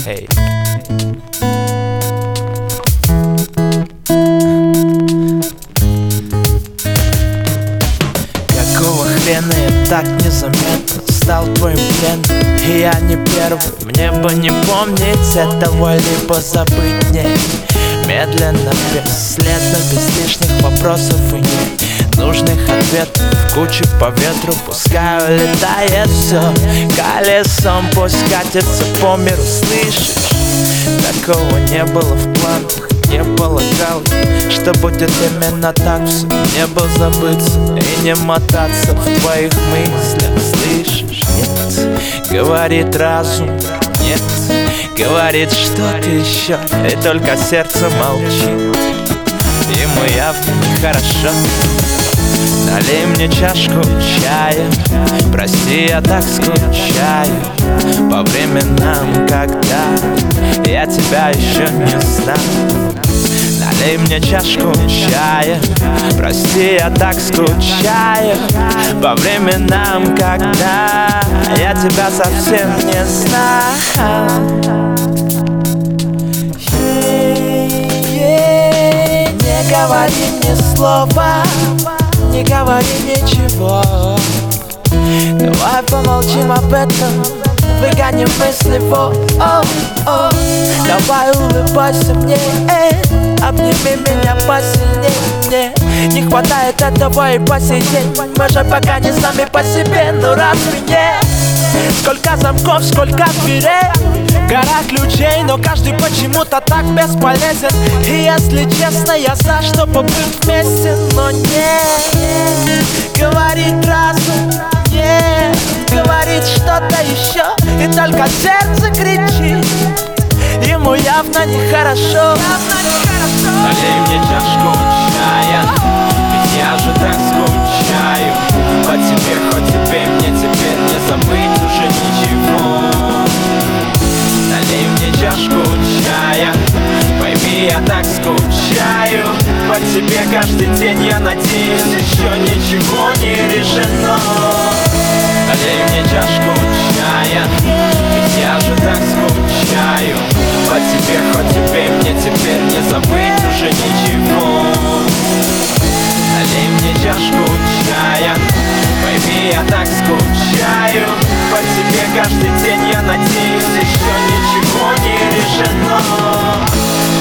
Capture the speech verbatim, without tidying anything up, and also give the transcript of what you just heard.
Эй. Какого хрена я так незаметно стал твоим пленом? И я не первый, мне бы не помнить этого, либо забыть не. Медленно, бесследно, без лишних вопросов и нет нужных ответов. Кучи по ветру, пускай улетает все колесом, пусть катится по миру, слышишь? Такого не было в планах, не полагал, что будет именно так все. Не был забыться и не мотаться в твоих мыслях, слышишь? Нет, говорит разум, нет, говорит что-то еще, и только сердце молчит. Ему явно нехорошо. Налей мне чашку чая, прости, я так скучаю по временам, когда я тебя еще не знал. Налей мне чашку чая, прости, я так скучаю по временам, когда я тебя совсем не знал. Не говори ни слова, не говори ничего. Давай помолчим об этом, выгоним мысли в о, о. Давай улыбайся мне, эй, обними меня посильнее. Мне не хватает этого и по сей день. Мы же пока не сами по себе, но разве нет? Сколько замков, сколько дверей, гора ключей, но каждый почему-то так бесполезен. И если честно, я за, чтобы быть вместе, но нет. Говорит разум, нет, говорит что-то еще, и только сердце кричит, ему явно нехорошо. Налей мне чашку чая, ведь я же так скучаю по тебе, хоть теперь мне теперь не забыть уже ничего. Налей мне чашку чая, пойми, я так скучаю по тебе каждый день, я надеюсь, еще ничего не решено. Налей мне чашку чая, ведь я же так скучаю по тебе, хоть теперь мне теперь не забыть уже ничего. Налей мне чашку чая, пойми, я так скучаю по тебе каждый день, я надеюсь, еще ничего не решено.